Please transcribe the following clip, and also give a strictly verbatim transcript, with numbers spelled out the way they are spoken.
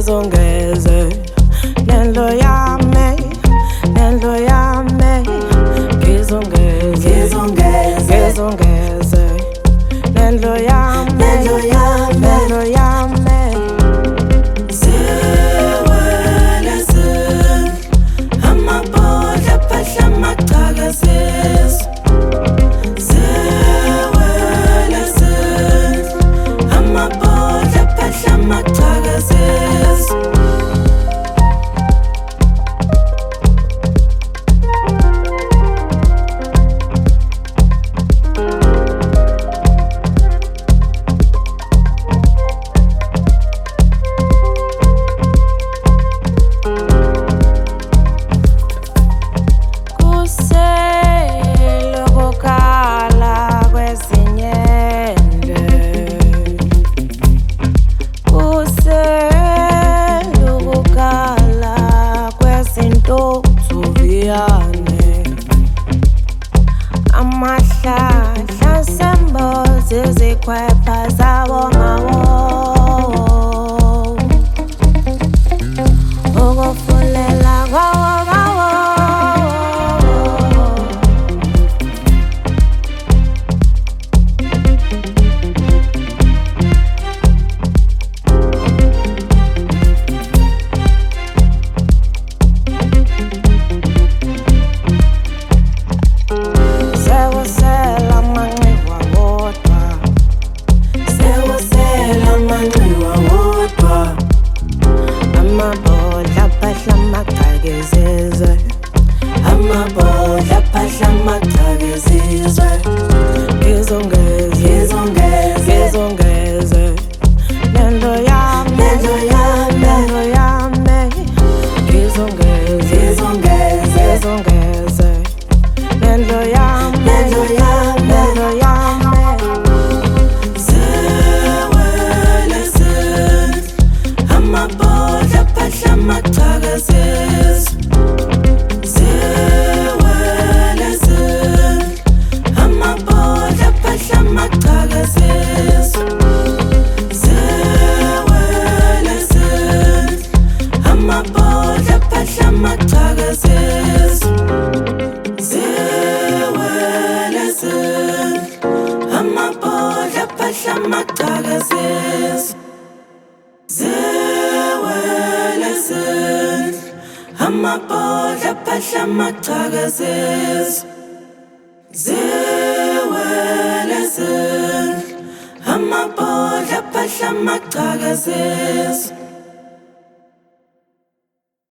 ngizongeze nendo yami nendo yami ngizongeze ngizongeze nendo yami nendo yami nendo yami Sewele sewele amabhodla phahla amaqhakazisi Sewele sewele amabhodla phahla amaqhakazisi Amahlahla sembozi zikhwepha zawo ngawo ukufulela kwawo ngawo amabhodla phahla amaqhakazisi amabhodla phahla amaqhakazisi ngizongeze ngizongeze nendo yami nendo yami nendo yami ngizongeze ngizongeze nendo yami nendo yami nendo yami Sewele sewele amabhodla phahla amaqhakazisi Sewele sewele amabhodla phahla amaqhakazisi Sewele sewele amabhodla phahla amaqhakazisi Sewele sewele amabhodla phahla amaqhakazisi Sewele sewele amabhodla phahla amaqhakazisi Sewele sewele amabhodla phahla amaqhakazisi